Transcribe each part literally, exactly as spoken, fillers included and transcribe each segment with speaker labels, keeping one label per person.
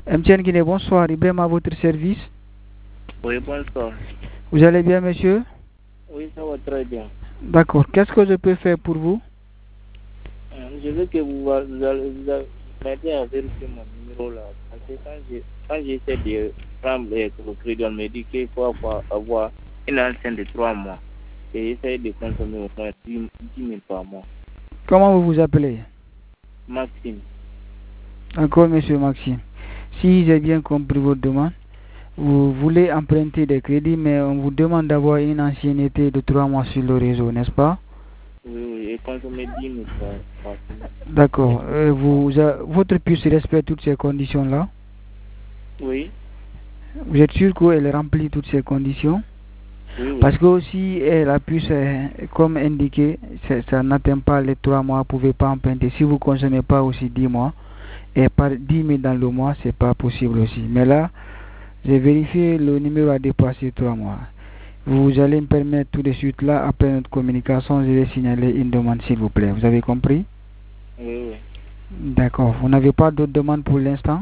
Speaker 1: M T N Guinée, bonsoir. Ibrahim à votre service.
Speaker 2: Oui, bonsoir.
Speaker 1: Vous allez bien, monsieur?
Speaker 2: Oui, ça va très bien.
Speaker 1: D'accord. Qu'est-ce que je peux faire pour vous?
Speaker 2: Euh, Je veux que vous, va- vous allez vous allez m'aider à vérifier mon numéro là. Parce que quand j'ai- quand j'essaie de prendre le le crédit, on me dit qu'il faut avoir avoir une enceinte de trois mois. Et j'essaie de consommer au moins dix mille par mois.
Speaker 1: Comment vous vous appelez?
Speaker 2: Maxime.
Speaker 1: D'accord, monsieur Maxime. Si j'ai bien compris votre demande, vous voulez emprunter des crédits, mais on vous demande d'avoir une ancienneté de trois mois sur le réseau, n'est-ce pas?
Speaker 2: Oui, oui, et consommer dix mille par, par semaine.
Speaker 1: D'accord. Euh, vous, a- votre puce respecte toutes ces conditions-là?
Speaker 2: Oui,
Speaker 1: Vous êtes sûr qu'elle remplit toutes ces conditions?
Speaker 2: oui, oui.
Speaker 1: Parce que aussi, eh, la puce, eh, comme indiqué, ça, ça n'atteint pas les trois mois, vous ne pouvez pas emprunter. Si vous ne consommez pas aussi dix mois, et par dix mille dans le mois, ce n'est pas possible aussi. Mais là, j'ai vérifié, le numéro a dépassé trois mois. Vous allez me permettre tout de suite, là, après notre communication, je vais signaler une demande, s'il vous plaît. Vous avez compris?
Speaker 2: Oui, oui.
Speaker 1: D'accord. Vous n'avez pas d'autres demandes pour l'instant?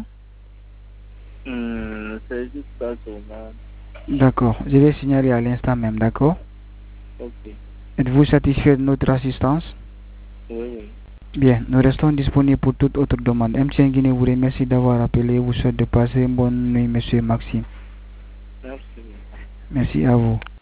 Speaker 2: Hum, c'est juste ça seulement.
Speaker 1: D'accord. Je vais signaler à l'instant même, d'accord?
Speaker 2: Ok.
Speaker 1: Êtes-vous satisfait de notre assistance?
Speaker 2: Oui, oui.
Speaker 1: Bien, nous restons disponibles pour toute autre demande. M T N Guinée vous remercie d'avoir appelé. Vous souhaite de passer une bonne nuit, monsieur Maxime.
Speaker 2: Merci.
Speaker 1: Merci à vous.